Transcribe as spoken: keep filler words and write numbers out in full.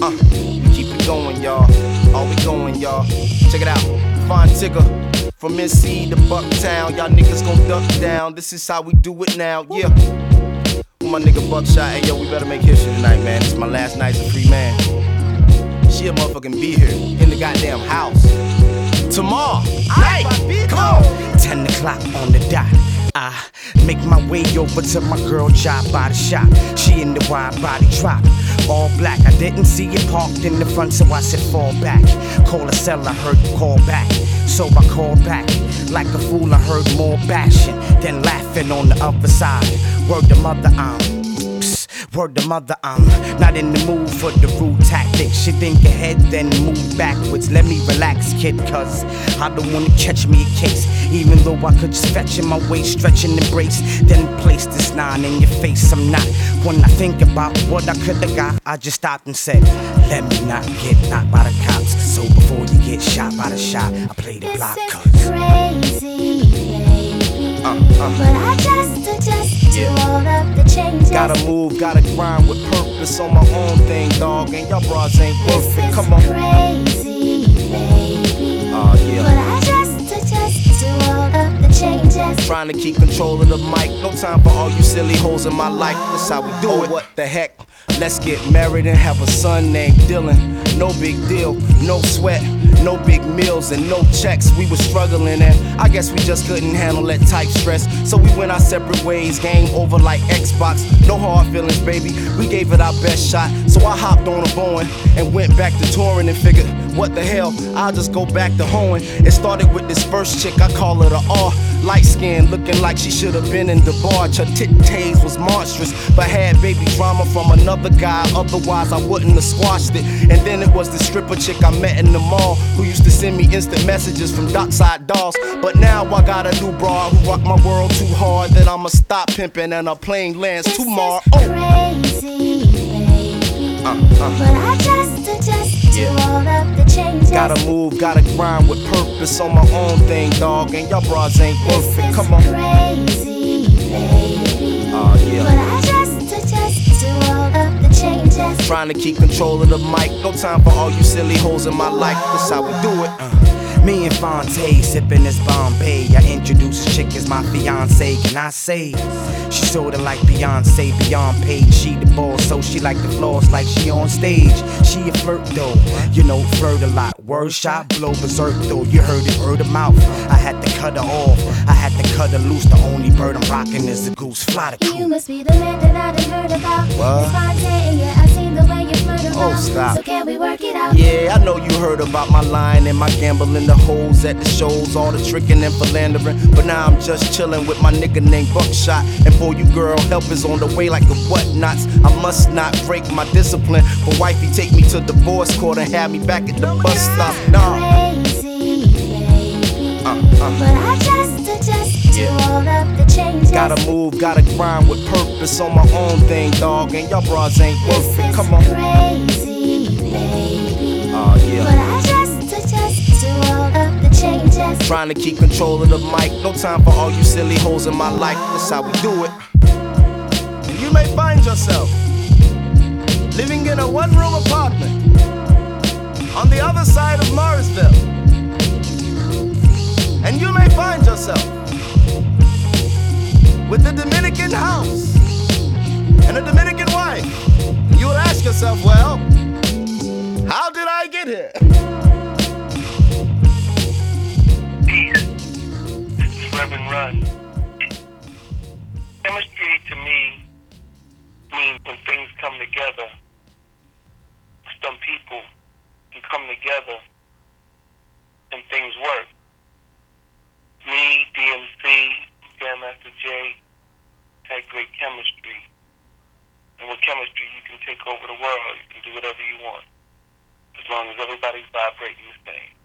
Uh, keep it going, y'all. All we going, y'all. Check it out. Fine Tigger. From N C to Bucktown, y'all niggas gon' duck down. This is how we do it now, yeah. With my nigga Buckshot, hey yo, we better make history tonight, man. This is my last night as a free man. She a motherfucking be here in the goddamn house. Tomorrow, hey, come on. Ten o'clock on the dot. I make my way over to my girl job by the shop. She in the wide body drop, all black. I didn't see it parked in the front, so I said fall back. Call a cell, I heard call back, so I called back. Like a fool, I heard more bashing than laughing on the other side. Word to mother, I'm Word to mother, I'm not in the mood for the rude tactics. She think ahead, then move backwards. Let me relax, kid, cause I don't wanna catch me a case. Even though I could just fetch in my way, stretch and embrace, then place this nine in your face. I'm not. When I think about what I could've got, I just stopped and said, let me not get knocked by the cops. So before you get shot by the shot, I play the block, cause crazy, baby. Uh, uh. But I just adjust Yeah. to all of the changes. Gotta move, gotta grind with purpose on my own thing, dog. And y'all bras ain't worth it. Come on. Crazy, baby. Oh, yeah. But I just adjust to all of the changes. Trying to keep control of the mic. No time for all you silly hoes in my life. That's how we do oh, it. What the heck? Let's get married and have a son named Dylan. No big deal, no sweat, no big meals and no checks. We were struggling and I guess we just couldn't handle that type stress. So we went our separate ways, game over like Xbox. No hard feelings, baby, we gave it our best shot. So I hopped on a Boeing and went back to touring and figured, what the hell, I'll just go back to hoeing. It started with this first chick, I call her the R. Light skin, looking like she should have been in the barge. Her titties was monstrous, but had baby drama from another guy. Otherwise I wouldn't have squashed it. And then it was the stripper chick I met in the mall, who used to send me instant messages from Dockside Dolls. But now I got a new broad who rock my world too hard that I'ma stop pimping and a plane lands tomorrow. Oh. Crazy, baby. Uh, uh. But I just adjust Yeah. to all of the changes. Gotta move, gotta grind with purpose on my own thing, dog. And y'all bras ain't worth it. Come on. Crazy, baby. Oh, yeah. But I just adjust to all of the changes. Trying to keep control of the mic. No time for all you silly hoes in my life. That's how we do it. Uh. me and Fonte sipping this Bombay. I introduce this chick as my fiance. Can I say she sorta like Beyonce, beyond paid. She the boss, so she like the floors like she on stage. She a flirt though, you know, flirt a lot. Word shot, blow berserk though. You heard it, word of mouth. I had to cut her off, I had to cut her loose. The only bird I'm rocking is the goose. Fly the You coop. must be the man that I done heard about. What? It's Fonte, yeah, I seen the way you flirt around. Oh, stop. So can we work it out? Yeah, I know you heard about my lying and my gambling, the hoes at the shows, all the tricking and philandering. But now I'm just chilling with my nigga named Buckshot. And for you girl, help is on the way like the whatnots. I must not break my discipline. But wifey take me to divorce court and have me back at the bus stop. Nah. Crazy, baby. Uh, uh. But I just adjust Yeah. to all of the changes. Gotta move, gotta grind with purpose on my own thing, dog. And y'all bras ain't worth it. Come on. Crazy, baby. Oh, yeah. But I just adjust to all of the changes. Trying to keep control of the mic. No time for all you silly hoes in my life. That's how we do it. And you may find yourself living in a one-room apartment on the other side of Morrisville. And you may find yourself with a Dominican house and a Dominican wife. And you would ask yourself, well, how did I get here? Peace. This is Reverend Run. Chemistry to me means when things come together. Some people can come together and things work. Me, D M C, Grandmaster Jay had great chemistry. And with chemistry, you can take over the world. You can do whatever you want, as long as everybody's vibrating the same.